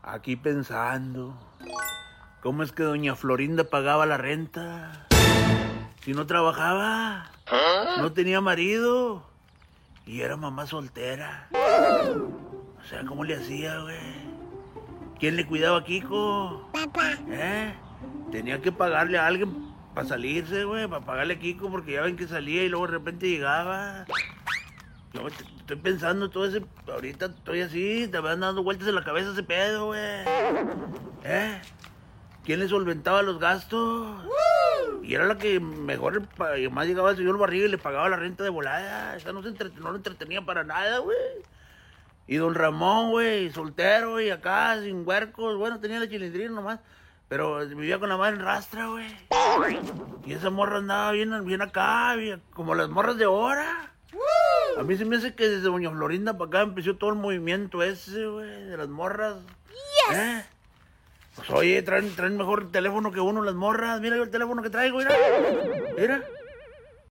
Aquí pensando, ¿cómo es que doña Florinda pagaba la renta? Si no trabajaba, no tenía marido y era mamá soltera. O sea, ¿cómo le hacía, güey? ¿Quién le cuidaba a Kiko? Papá. Tenía que pagarle a alguien para salirse, güey, para pagarle a Kiko porque ya ven que salía y luego de repente llegaba. Yo estoy pensando todo ese... Ahorita estoy así, te van dando vueltas en la cabeza ese pedo, güey. ¿Quién le solventaba los gastos? Y era la que mejor, más llegaba el señor Barriga y le pagaba la renta de volada. Esa no lo entretenía para nada, güey. Y don Ramón, güey, soltero y acá, sin huercos. Bueno, tenía la chilindrina nomás. Pero vivía con la madre en rastra, güey. Y esa morra andaba bien acá, como las morras de ahora. A mí se me hace que desde doña Florinda para acá empezó todo el movimiento ese, güey, de las morras. Yes. Pues oye, traen mejor teléfono que uno las morras. Mira yo el teléfono que traigo, mira. Mira.